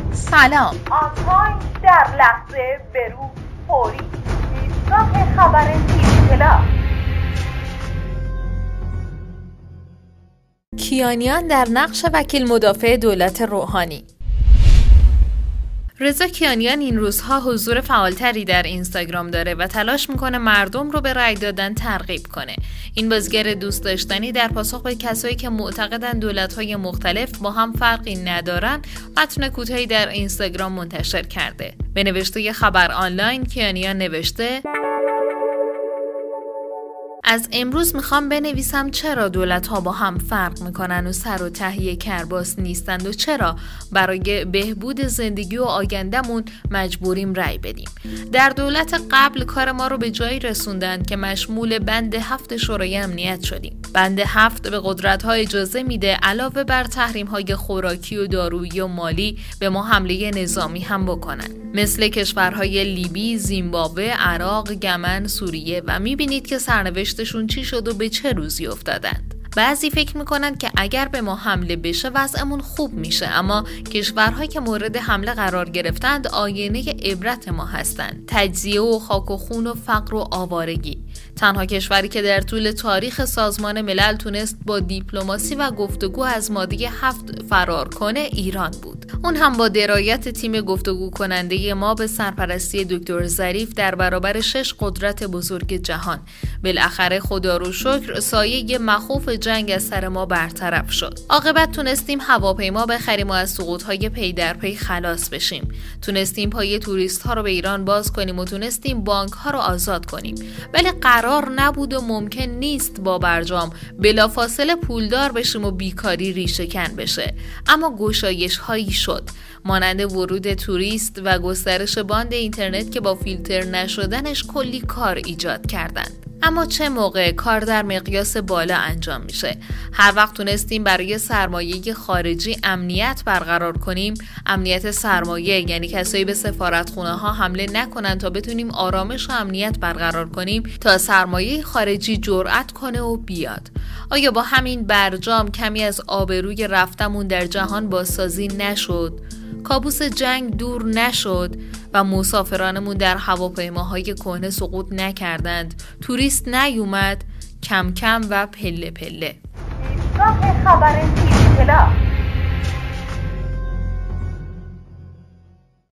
سلام. آنلاین در لحظه برو فوری ایستگاه خبر اطلاع. کیانیان در نقش وکیل مدافع دولت روحانی. رضا کیانیان این روزها حضور فعالتری در اینستاگرام داره و تلاش میکنه مردم رو به رأی دادن ترغیب کنه. این بازیگر دوست داشتنی در پاسخ به کسایی که معتقدن دولت‌های مختلف با هم فرقی ندارن، متن کوتاهی در اینستاگرام منتشر کرده. به نوشته خبر آنلاین کیانیان نوشته: از امروز میخوام بنویسم چرا دولت‌ها با هم فرق میکنن و سر و ته کرباس نیستند و چرا برای بهبود زندگی و آینده‌مون مجبوریم رأی بدیم. در دولت قبل کار ما رو به جایی رسوندن که مشمول بند 7 شورای امنیت شدیم. بند 7 به قدرت‌ها اجازه میده علاوه بر تحریم‌های خوراکی و دارویی و مالی به ما حمله نظامی هم بکنن، مثل کشورهای لیبی، زیمبابوه، عراق، یمن، سوریه و میبینید که سرنوشتشون چی شد و به چه روزی افتادند. بعضی فکر میکنند که اگر به ما حمله بشه وضعمون خوب میشه، اما کشورهایی که مورد حمله قرار گرفتند آینه عبرت ما هستند. تجزیه و خاک و خون و فقر و آوارگی. تنها کشوری که در طول تاریخ سازمان ملل تونست با دیپلماسی و گفتگو از ماده 7 فرار کنه ایران بود. اون هم با درایت تیم گفتگو کننده ما به سرپرستی دکتر ظریف در برابر 6 قدرت بزرگ جهان. بالاخره خدا رو شکر سایه مخوف جنگ از سر ما برطرف شد. عاقبت تونستیم هواپیما بخریم و از سقوط‌های پی در پی خلاص بشیم. تونستیم پای توریست‌ها رو به ایران باز کنیم و تونستیم بانک‌ها رو آزاد کنیم. ولی قرار نبود و ممکن نیست با برجام بلافاصله پولدار بشیم و بیکاری ریشه‌کن بشه. اما گشایش‌هایی شد، مانند ورود توریست و گسترش باند اینترنت که با فیلتر نشدنش کلی کار ایجاد کردند. اما چه موقع کار در مقیاس بالا انجام میشه؟ هر وقت تونستیم برای سرمایه خارجی امنیت برقرار کنیم، امنیت سرمایه یعنی کسایی به سفارتخونه ها حمله نکنن تا بتونیم آرامش و امنیت برقرار کنیم تا سرمایه خارجی جرأت کنه و بیاد. آیا با همین برجام کمی از آبروی رفتمون در جهان بازسازی نشد؟ کابوس جنگ دور نشد و مسافرانمون در هواپیماهای کهنه سقوط نکردند، توریست نیومد، کم کم و پله پله. ایستگاه خبر اطلاع.